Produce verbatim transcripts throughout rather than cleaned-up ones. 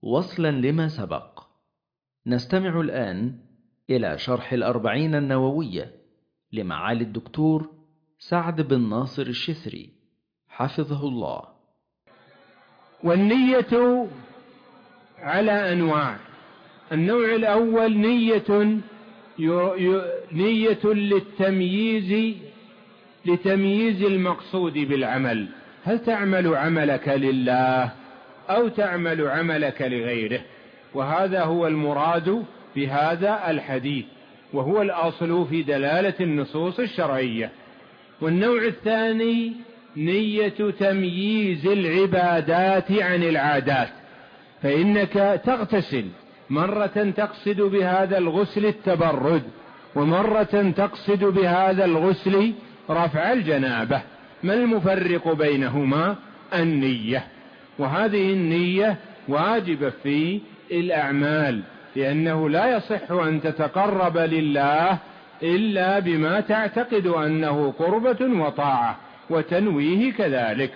وصلا لما سبق، نستمع الآن إلى شرح الأربعين النووية لمعالي الدكتور سعد بن ناصر الشثري حفظه الله. والنية على أنواع. النوع الأول نية نية للتمييز لتمييز المقصود بالعمل، هل تعمل عملك لله أو تعمل عملك لغيره، وهذا هو المراد بهذا الحديث، وهو الأصل في دلالة النصوص الشرعية. والنوع الثاني نية تمييز العبادات عن العادات، فإنك تغتسل مرة تقصد بهذا الغسل التبرد، ومرة تقصد بهذا الغسل رفع الجنابة. ما المفرق بينهما؟ النية. وهذه النية واجبة في الأعمال، لأنه لا يصح أن تتقرب لله إلا بما تعتقد أنه قربة وطاعة، وتنويه كذلك.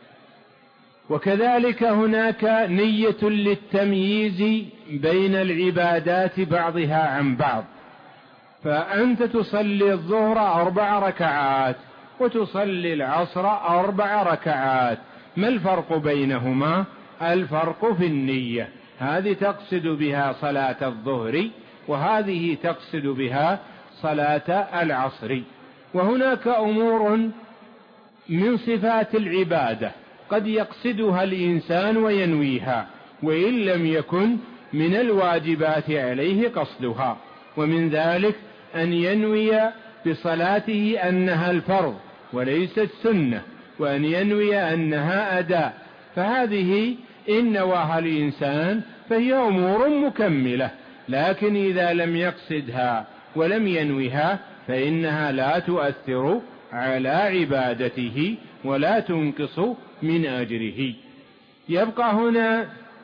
وكذلك هناك نية للتمييز بين العبادات بعضها عن بعض، فأنت تصلي الظهر أربع ركعات وتصلي العصر أربع ركعات، ما الفرق بينهما؟ الفرق في النية، هذه تقصد بها صلاة الظهر وهذه تقصد بها صلاة العصر. وهناك أمور من صفات العبادة قد يقصدها الإنسان وينويها، وإن لم يكن من الواجبات عليه قصدها، ومن ذلك أن ينوي بصلاته أنها الفرض وليست سنة، وأن ينوي أنها أداء، فهذه إن نواها الإنسان فهي أمور مكملة. لكن إذا لم يقصدها ولم ينويها فإنها لا تؤثر على عبادته ولا تنقص من أجره. يبقى هنا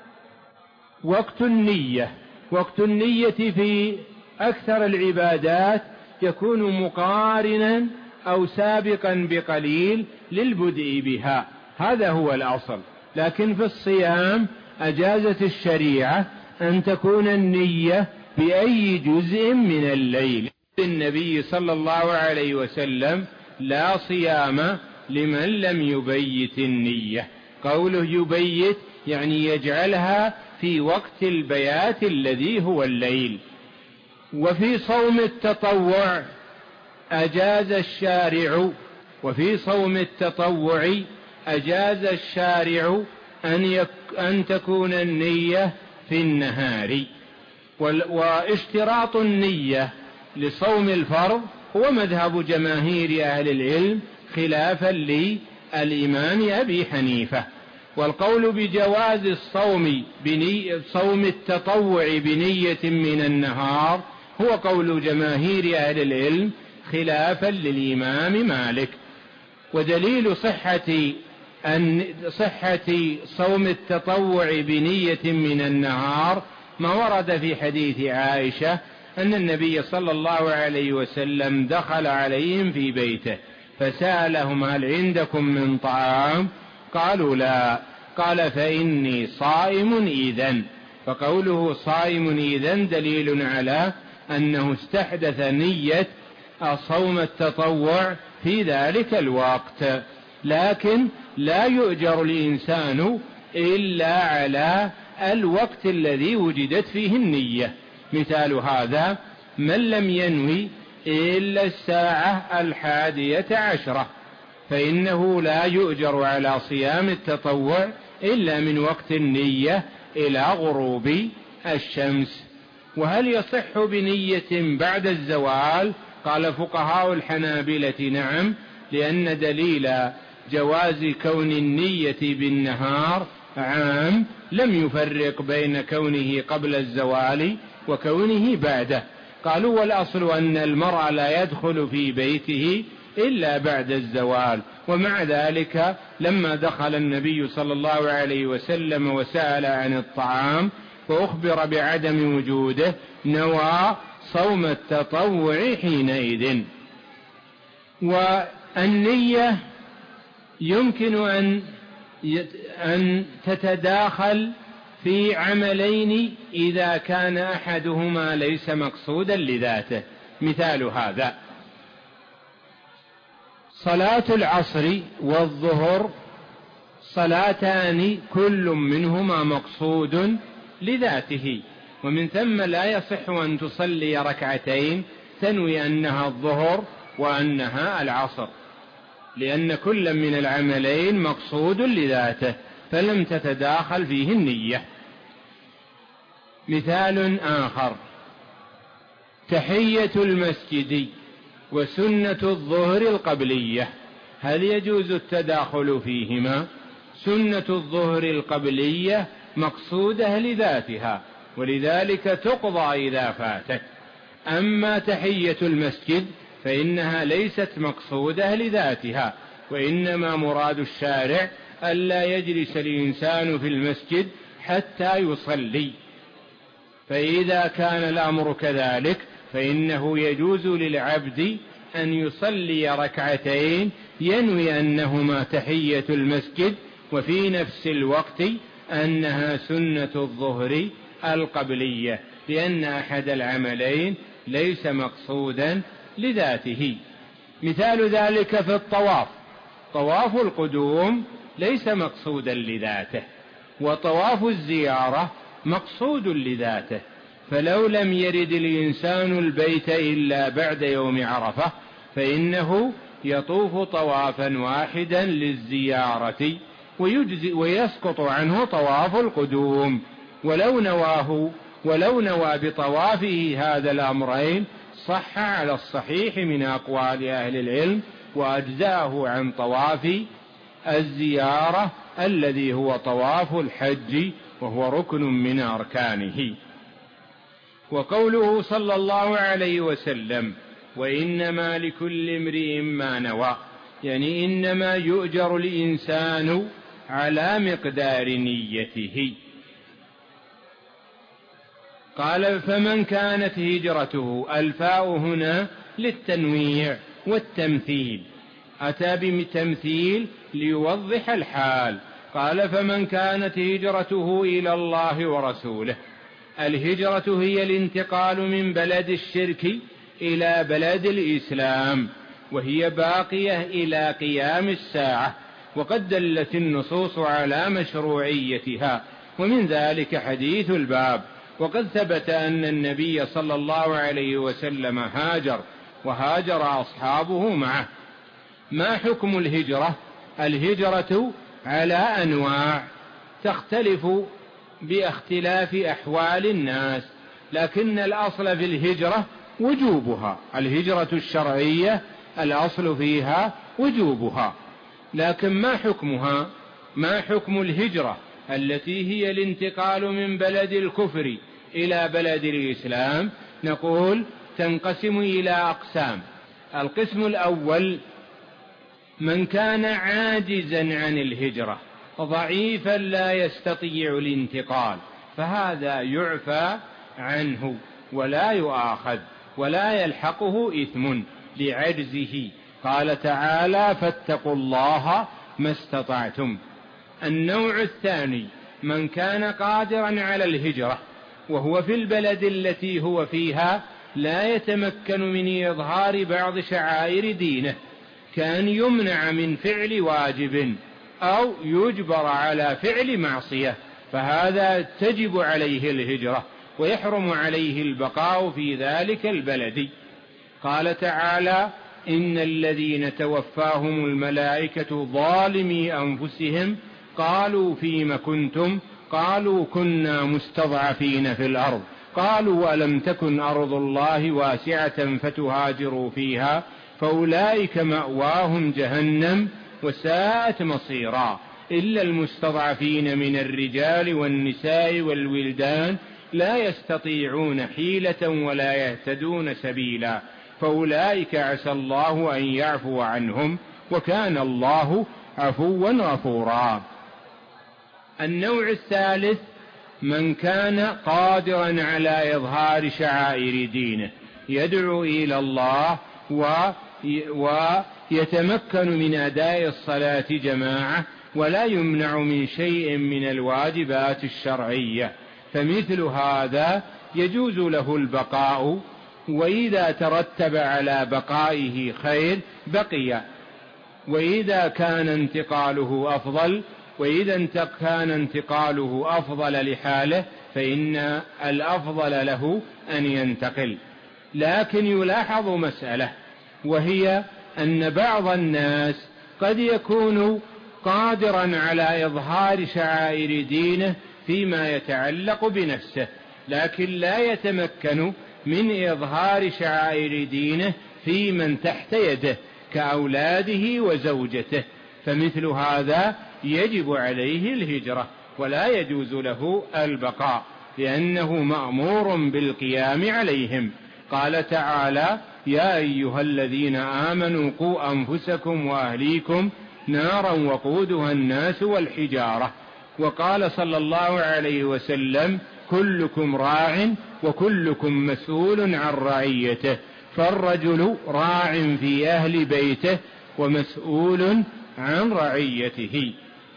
وقت النية. وقت النية في أكثر العبادات يكون مقارنا أو سابقا بقليل للبدء بها، هذا هو الأصل. لكن في الصيام أجازت الشريعة أن تكون النية بأي جزء من الليل. النبي صلى الله عليه وسلم لا صيام لمن لم يبيت النية. قوله يبيت يعني يجعلها في وقت البيات الذي هو الليل. وفي صوم التطوع أجاز الشارع وفي صوم التطوع أجاز الشارع أن, يك أن تكون النية في النهار. واشتراط النية لصوم الفرض هو مذهب جماهير أهل العلم خلافا للإمام أبي حنيفة. والقول بجواز الصوم بني صوم التطوع بنية من النهار هو قول جماهير أهل العلم خلافا للإمام مالك. ودليل صحة أن صحة صوم التطوع بنية من النهار ما ورد في حديث عائشة أن النبي صلى الله عليه وسلم دخل عليهم في بيته فسألهم هل عندكم من طعام؟ قالوا لا. قال فإني صائم إذن. فقوله صائم إذن دليل على أنه استحدث نية صوم التطوع في ذلك الوقت. لكن لا يؤجر الإنسان إلا على الوقت الذي وجدت فيه النية. مثال هذا من لم ينوي إلا الساعة الحادية عشرة فإنه لا يؤجر على صيام التطوع إلا من وقت النية إلى غروب الشمس. وهل يصح بنية بعد الزوال؟ قال فقهاء الحنابلة نعم، لأن دليل جواز كون النية بالنهار عام لم يفرق بين كونه قبل الزوال وكونه بعده. قالوا والأصل أن المرء لا يدخل في بيته إلا بعد الزوال. ومع ذلك لما دخل النبي صلى الله عليه وسلم وسأل عن الطعام فأخبر بعدم وجوده نوى صوم التطوع حينئذ. والنية يمكن أن أن تتداخل في عملين إذا كان أحدهما ليس مقصودا لذاته. مثال هذا: صلاة العصر والظهر صلاتان كل منهما مقصود لذاته، ومن ثم لا يصح أن تصلي ركعتين تنوي أنها الظهر وأنها العصر، لأن كل من العملين مقصود لذاته فلم تتداخل فيه النية. مثال آخر: تحية المسجد وسنة الظهر القبلية، هل يجوز التداخل فيهما؟ سنة الظهر القبلية مقصودة لذاتها ولذلك تقضى إذا فاتت، أما تحية المسجد فإنها ليست مقصودة لذاتها، وإنما مراد الشارع ألا يجلس الإنسان في المسجد حتى يصلي، فإذا كان الأمر كذلك فإنه يجوز للعبد أن يصلي ركعتين ينوي أنهما تحية المسجد وفي نفس الوقت أنها سنة الظهر القبلية، لأن أحد العملين ليس مقصودا لذاته. مثال ذلك في الطواف: طواف القدوم ليس مقصودا لذاته، وطواف الزيارة مقصود لذاته، فلو لم يرد الإنسان البيت إلا بعد يوم عرفة فإنه يطوف طوافا واحدا للزيارة ويجزئ ويسقط عنه طواف القدوم، ولو نواه ولو نوى بطوافه هذا الأمرين صح على الصحيح من أقوال أهل العلم وأجزاه عن طواف الزيارة الذي هو طواف الحج وهو ركن من أركانه. وقوله صلى الله عليه وسلم: وإنما لكل امرئ ما نوى، يعني إنما يؤجر الإنسان على مقدار نيته. قال: فمن كانت هجرته، الفاء هنا للتنويع والتمثيل، أتى بتمثيل ليوضح الحال. قال: فمن كانت هجرته إلى الله ورسوله. الهجرة هي الانتقال من بلد الشرك إلى بلد الإسلام، وهي باقية إلى قيام الساعة، وقد دلت النصوص على مشروعيتها، ومن ذلك حديث الباب. وقد ثبت أن النبي صلى الله عليه وسلم هاجر وهاجر أصحابه معه. ما حكم الهجرة؟ الهجرة على أنواع تختلف باختلاف أحوال الناس، لكن الأصل في الهجرة وجوبها. الهجرة الشرعية الأصل فيها وجوبها، لكن ما حكمها؟ ما حكم الهجرة التي هي الانتقال من بلد الكفر إلى بلد الإسلام؟ نقول تنقسم إلى أقسام. القسم الأول: من كان عاجزا عن الهجرة ضعيفا لا يستطيع الانتقال، فهذا يعفى عنه ولا يؤاخذ ولا يلحقه إثم لعجزه. قال تعالى: فاتقوا الله ما استطعتم. النوع الثاني: من كان قادرا على الهجرة وهو في البلد التي هو فيها لا يتمكن من إظهار بعض شعائر دينه، كان يمنع من فعل واجب أو يجبر على فعل معصية، فهذا تجب عليه الهجرة ويحرم عليه البقاء في ذلك البلد. قال تعالى: إن الذين توفاهم الملائكة ظالمي أنفسهم قالوا فيم كنتم؟ قالوا كنا مستضعفين في الأرض. قالوا ألم تكن أرض الله واسعة فتهاجروا فيها فأولئك مأواهم جهنم وساءت مصيرا إلا المستضعفين من الرجال والنساء والولدان لا يستطيعون حيلة ولا يهتدون سبيلا فأولئك عسى الله أن يعفو عنهم وكان الله عفوا غفورا. النوع الثالث: من كان قادرا على إظهار شعائر دينه، يدعو إلى الله و ويتمكن من أداء الصلاة جماعة ولا يمنع من شيء من الواجبات الشرعية، فمثل هذا يجوز له البقاء، وإذا ترتب على بقائه خير بقي، وإذا كان انتقاله أفضل وإذا كان انتقاله أفضل لحاله فإن الأفضل له أن ينتقل. لكن يلاحظ مسألة، وهي أن بعض الناس قد يكون قادرا على إظهار شعائر دينه فيما يتعلق بنفسه، لكن لا يتمكن من إظهار شعائر دينه في من تحت يده كأولاده وزوجته، فمثل هذا يجب عليه الهجرة ولا يجوز له البقاء، لأنه مأمور بالقيام عليهم. قال تعالى: يا أيها الذين آمنوا قوا أنفسكم وأهليكم نارا وقودها الناس والحجارة. وقال صلى الله عليه وسلم: كلكم راع وكلكم مسؤول عن رعيته، فالرجل راع في أهل بيته ومسؤول عن رعيته.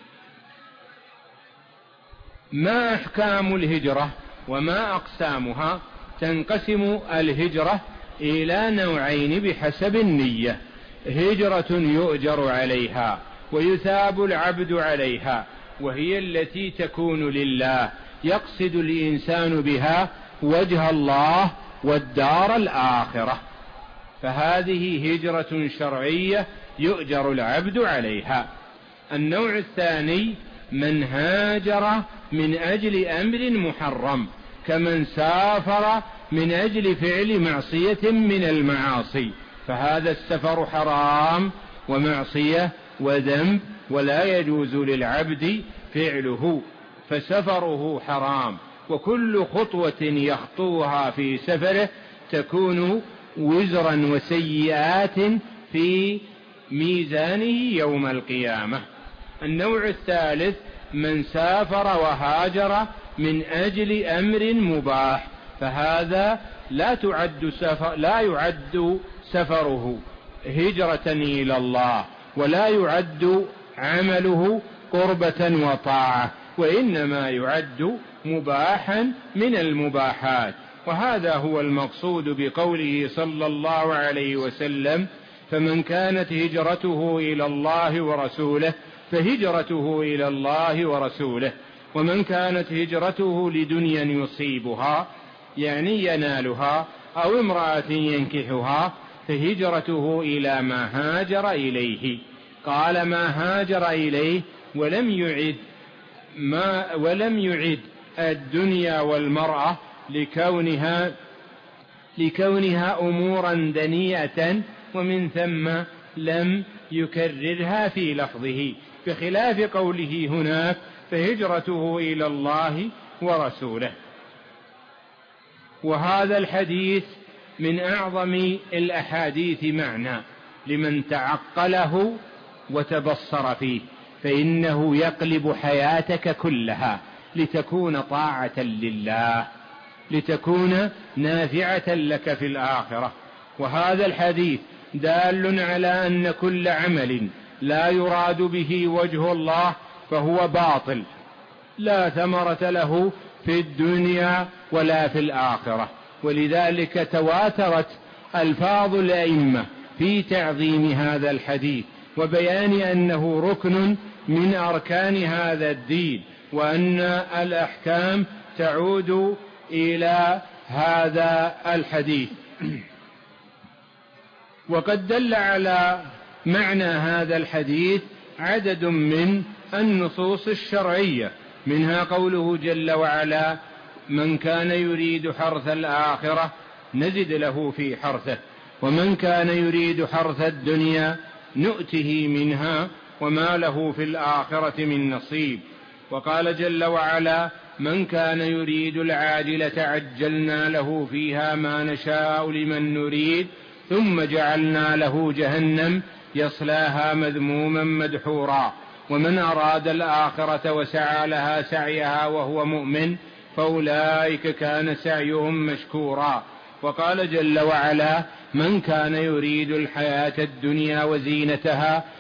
ما أحكام الهجرة وما أقسامها؟ تنقسم الهجرة إلى نوعين بحسب النية: هجرة يؤجر عليها ويثاب العبد عليها، وهي التي تكون لله، يقصد الإنسان بها وجه الله والدار الآخرة، فهذه هجرة شرعية يؤجر العبد عليها. النوع الثاني من هاجر من أجل أمر محرم، كمن سافر من أجل فعل معصية من المعاصي، فهذا السفر حرام ومعصية وذنب ولا يجوز للعبد فعله، فسفره حرام، وكل خطوة يخطوها في سفره تكون وزرا وسيئات في ميزانه يوم القيامة. النوع الثالث من سافر وهاجر من أجل أمر مباح، فهذا لا تعد سفر لا يعد سفره هجرة إلى الله، ولا يعد عمله قربة وطاعة، وإنما يعد مباحا من المباحات. وهذا هو المقصود بقوله صلى الله عليه وسلم: فمن كانت هجرته إلى الله ورسوله فهجرته إلى الله ورسوله، ومن كانت هجرته لدنيا يصيبها يعني ينالها أو امرأة ينكحها فهجرته إلى ما هاجر إليه. قال ما هاجر إليه ولم يعد ما ولم يعد الدنيا والمرأة لكونها لكونها أمورا دنيئة، ومن ثم لم يكررها في لفظه، بخلاف قوله هناك فهجرته إلى الله ورسوله. وهذا الحديث من أعظم الأحاديث معنى لمن تعقله وتبصر فيه، فإنه يقلب حياتك كلها لتكون طاعة لله، لتكون نافعة لك في الآخرة. وهذا الحديث دال على أن كل عمل لا يراد به وجه الله فهو باطل، لا ثمرة له في الدنيا ولا في الآخرة. ولذلك تواترت ألفاظ الأئمة في تعظيم هذا الحديث وبيان أنه ركن من أركان هذا الدين، وأن الأحكام تعود إلى هذا الحديث. وقد دل على معنى هذا الحديث عدد من النصوص الشرعية، منها قوله جل وعلا: من كان يريد حرث الآخرة نزد له في حرثه، ومن كان يريد حرث الدنيا نؤته منها وما له في الآخرة من نصيب. وقال جل وعلا: من كان يريد العاجلة عجلنا له فيها ما نشاء لمن نريد ثم جعلنا له جهنم يصلاها مذموما مدحورا، ومن أراد الآخرة وسعى لها سعيها وهو مؤمن فأولئك كان سعيهم مشكورا. وقال جل وعلا: من كان يريد الحياة الدنيا وزينتها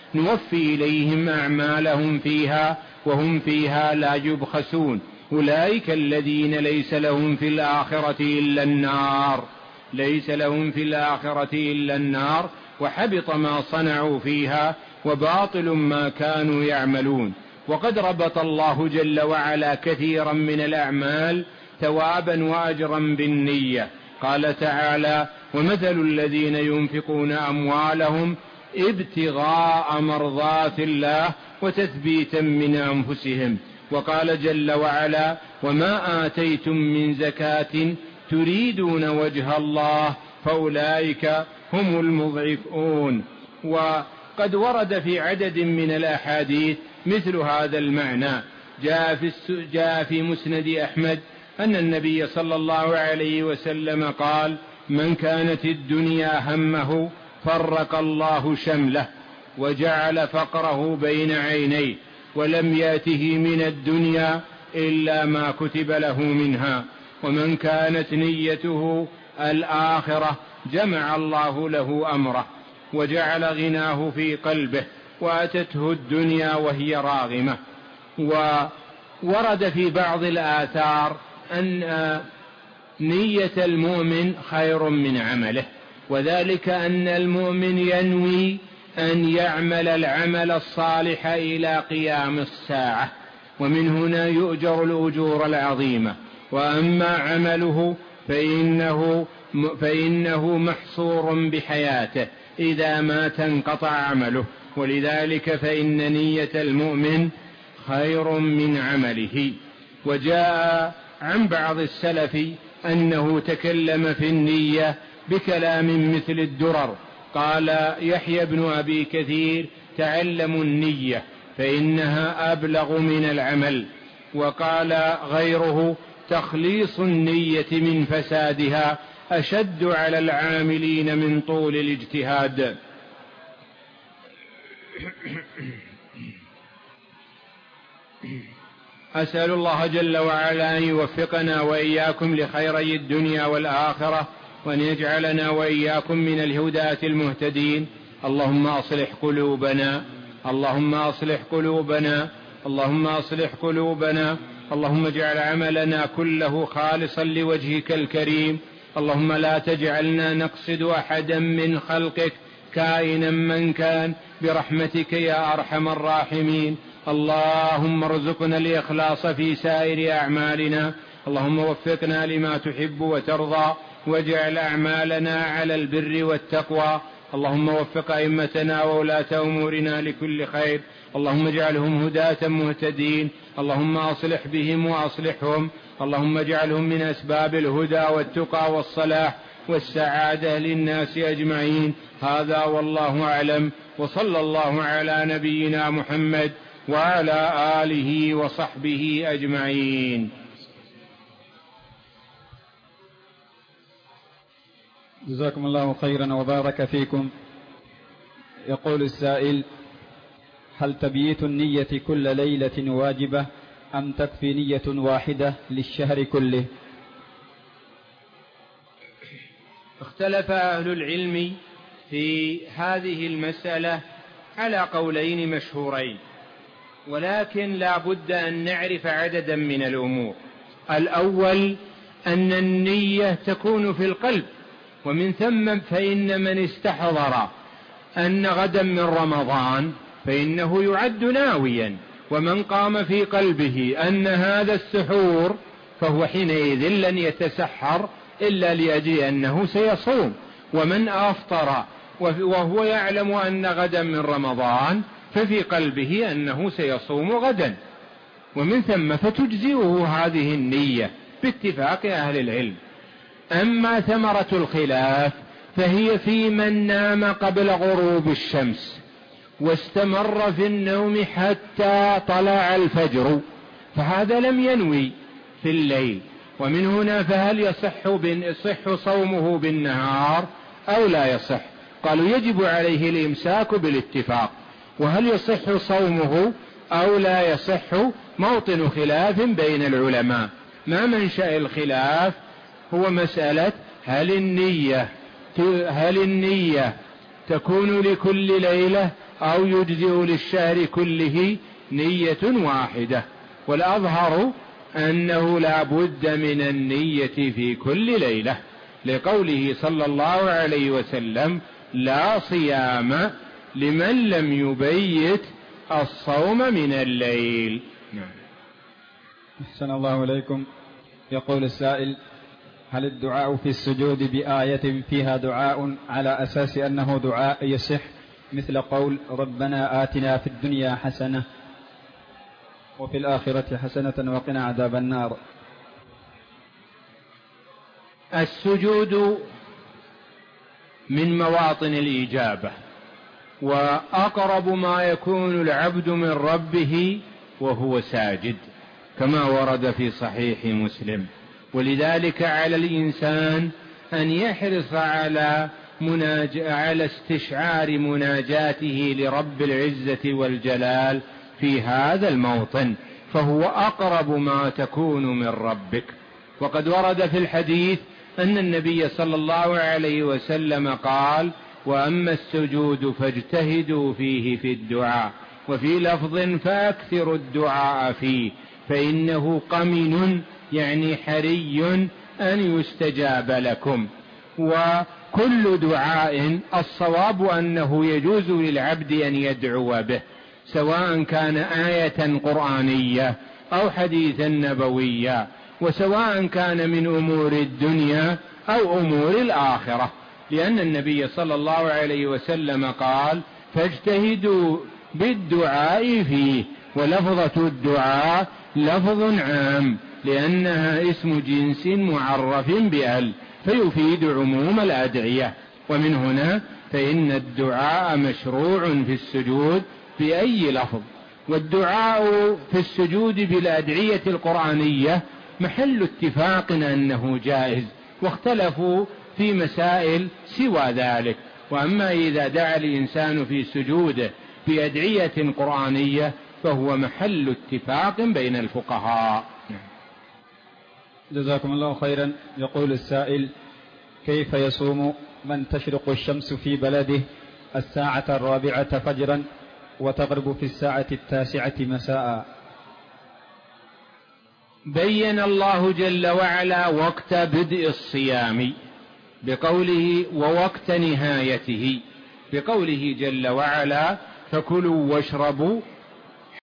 نوفي إليهم أعمالهم فيها وهم فيها لا يبخسون أولئك الذين ليس لهم في الآخرة إلا النار ليس لهم في الآخرة إلا النار وحبط ما صنعوا فيها وباطل ما كانوا يعملون. وقد ربط الله جل وعلا كثيرا من الأعمال ثوابا وأجرا بالنية. قال تعالى: ومثل الذين ينفقون أموالهم ابتغاء مرضات الله وتثبيتا من أنفسهم. وقال جل وعلا: وما آتيتم من زكاة تريدون وجه الله فأولئك هم المضعفون. وقد ورد في عدد من الأحاديث مثل هذا المعنى. جاء في, جاء في مسند أحمد أن النبي صلى الله عليه وسلم قال: من كانت الدنيا همه فرق الله شمله وجعل فقره بين عينيه ولم يأته من الدنيا إلا ما كتب له منها. ومن كانت نيته الآخرة جمع الله له أمره وجعل غناه في قلبه وأتته الدنيا وهي راغمة. وورد في بعض الآثار أن نية المؤمن خير من عمله، وذلك أن المؤمن ينوي أن يعمل العمل الصالح إلى قيام الساعة، ومن هنا يؤجر الأجور العظيمة. وأما عمله فإنه, فإنه محصور بحياته، إذا ما تنقطع عمله، ولذلك فإن نية المؤمن خير من عمله. وجاء عن بعض السلف أنه تكلم في النية بكلام مثل الدرر. قال يحيى بن أبي كثير: تعلموا النية فإنها أبلغ من العمل. وقال غيره: تخليص النية من فسادها أشد على العاملين من طول الاجتهاد. أسأل الله جل وعلا أن يوفقنا وإياكم لخيري الدنيا والآخرة، وأن يجعلنا وإياكم من الهداة المهتدين. اللهم أصلح قلوبنا اللهم أصلح قلوبنا اللهم أصلح قلوبنا اللهم اجعل عملنا كله خالصا لوجهك الكريم. اللهم لا تجعلنا نقصد أحدا من خلقك كائنا من كان، برحمتك يا أرحم الراحمين. اللهم ارزقنا الإخلاص في سائر أعمالنا. اللهم وفقنا لما تحب وترضى، واجعل أعمالنا على البر والتقوى. اللهم وفق أئمتنا وولاة أمورنا لكل خير. اللهم اجعلهم هداة مهتدين. اللهم أصلح بهم وأصلحهم. اللهم اجعلهم من أسباب الهدى والتقى والصلاح والسعادة للناس أجمعين. هذا والله أعلم، وصلى الله على نبينا محمد وعلى آله وصحبه أجمعين. جزاكم الله خيرا وبارك فيكم. يقول السائل: هل تبييت النية كل ليلة واجبة أم تكفي نية واحدة للشهر كله؟ اختلف أهل العلم في هذه المسألة على قولين مشهورين، ولكن لا بد أن نعرف عددا من الأمور. الأول أن النية تكون في القلب، ومن ثم فإن من استحضر أن غدا من رمضان فإنه يعد ناويا، ومن قام في قلبه أن هذا السحور فهو حينئذ لن يتسحر إلا لأجل أنه سيصوم. ومن أفطر وهو يعلم أن غدا من رمضان ففي قلبه أنه سيصوم غدا، ومن ثم فتجزئه هذه النية باتفاق أهل العلم. أما ثمرة الخلاف فهي في من نام قبل غروب الشمس واستمر في النوم حتى طلع الفجر، فهذا لم ينوي في الليل. ومن هنا فهل يصح, يصح صومه بالنهار أو لا يصح؟ قالوا يجب عليه الإمساك بالاتفاق. وهل يصح صومه أو لا يصح موطن خلاف بين العلماء. ما منشأ الخلاف هو مسألة هل النية هل النية تكون لكل ليلة أو يجزئ للشهر كله نية واحدة. والأظهر أنه لا بد من النية في كل ليلة، لقوله صلى الله عليه وسلم: لا صيام لمن لم يبيت الصوم من الليل. أحسن الله إليكم. يقول السائل: هل الدعاء في السجود بآية فيها دعاء على أساس أنه دعاء يصح، مثل قول ربنا آتنا في الدنيا حسنة وفي الآخرة حسنة وقنا عذاب النار؟ السجود من مواطن الإجابة، وأقرب ما يكون العبد من ربه وهو ساجد، كما ورد في صحيح مسلم. ولذلك على الإنسان أن يحرص على مناج... على استشعار مناجاته لرب العزة والجلال في هذا الموطن، فهو أقرب ما تكون من ربك. وقد ورد في الحديث أن النبي صلى الله عليه وسلم قال: وأما السجود فاجتهدوا فيه في الدعاء، وفي لفظ فأكثروا الدعاء فيه، فإنه قمن، يعني حري أن يستجاب لكم. وكل دعاء الصواب أنه يجوز للعبد أن يدعو به، سواء كان آية قرآنية أو حديثا نبويا، وسواء كان من أمور الدنيا أو أمور الآخرة، لأن النبي صلى الله عليه وسلم قال: فاجتهدوا بالدعاء فيه. ولفظة الدعاء لفظ عام، لأنها اسم جنس معرف بأل، فيفيد عموم الأدعية. ومن هنا فإن الدعاء مشروع في السجود بأي لفظ. والدعاء في السجود بالأدعية القرآنية محل اتفاق أنه جائز، واختلفوا في مسائل سوى ذلك. وأما إذا دعا الإنسان في سجوده بأدعية قرآنية فهو محل اتفاق بين الفقهاء. جزاكم الله خيرا. يقول السائل: كيف يصوم من تشرق الشمس في بلده الساعة الرابعة فجرا وتغرب في الساعة التاسعة مساء؟ بين الله جل وعلا وقت بدء الصيام بقوله: ووقت نهايته، بقوله جل وعلا: فكلوا واشربوا